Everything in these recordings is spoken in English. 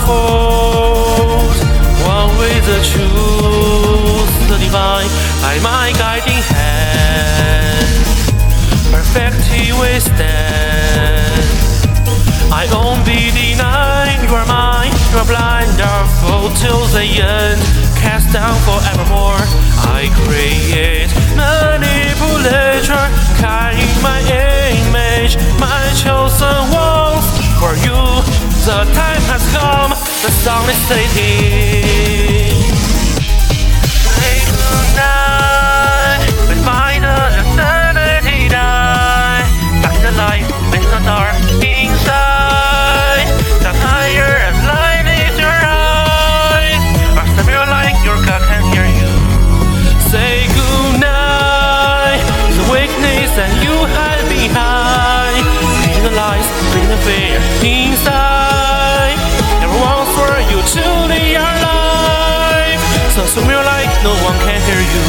hold. One with the truth, the divine, by my guiding hand. Perfectly we stand. I won't be denied. You are mine, you are blind, are full till the end. Cast down forevermore. I create manipulator, carrying my image, my chosen ones. For you, the time has come, the song is fading. Say goodnight, we find the sanity die. Back in the light, in the dark, inside. The higher and light is your eyes. Or somewhere like your God can hear you. Say goodnight, the weakness that you hide behind. Bring the lies, bring the fear inside. Never once were you truly alive. So somewhere like no one can hear you.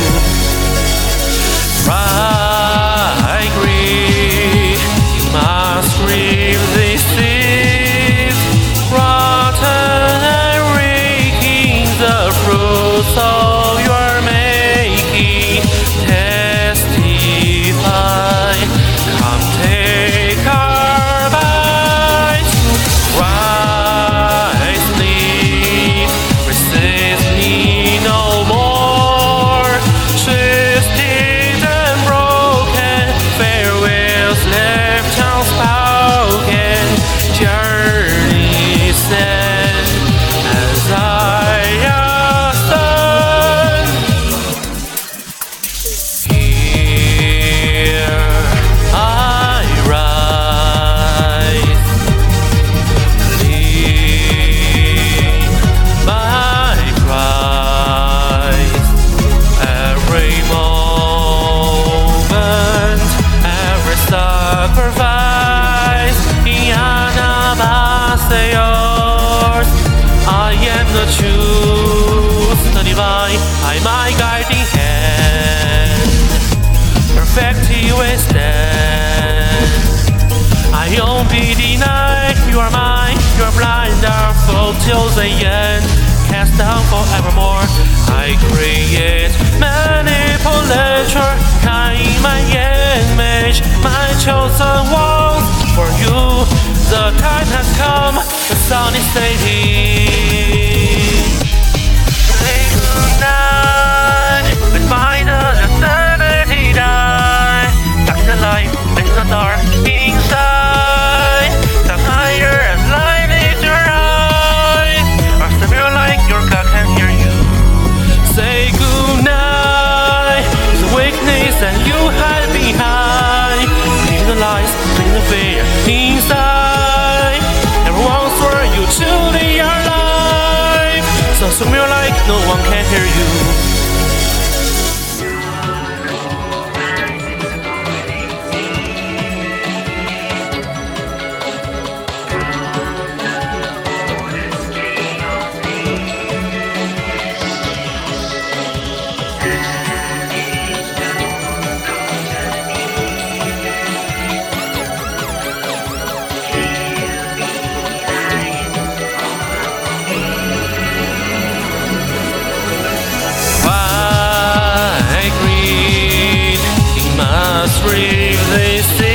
I agree, you must grieve this is rotten and reeking. The fruits of your making testify. Come take our bite. Rise, sleep, resist me no more. Twisted and broken, farewells left unspoken. Journeys end as I ascend. Here I rise, lean by Christ. Every moment, every sacrifice, Yanabase yours. I am the truth, the divine, by my guiding hand. Perfectly we stand. I won't be denied. You are mine, you are blind, are full till the end. Cast down forevermore. I create manipulator, carrying my image, my chosen ones. For you, the time has come, the sun is fading. Say goodnight, we find the sanity die. Back in the light, in the dark, inside. The higher and light is your eyes. Or somewhere like your God can hear you. Say goodnight, the weakness that you hide behind. Bring the lies, bring the fear inside. Never once were you truly alive. So somewhere like no one can hear you. Breathe this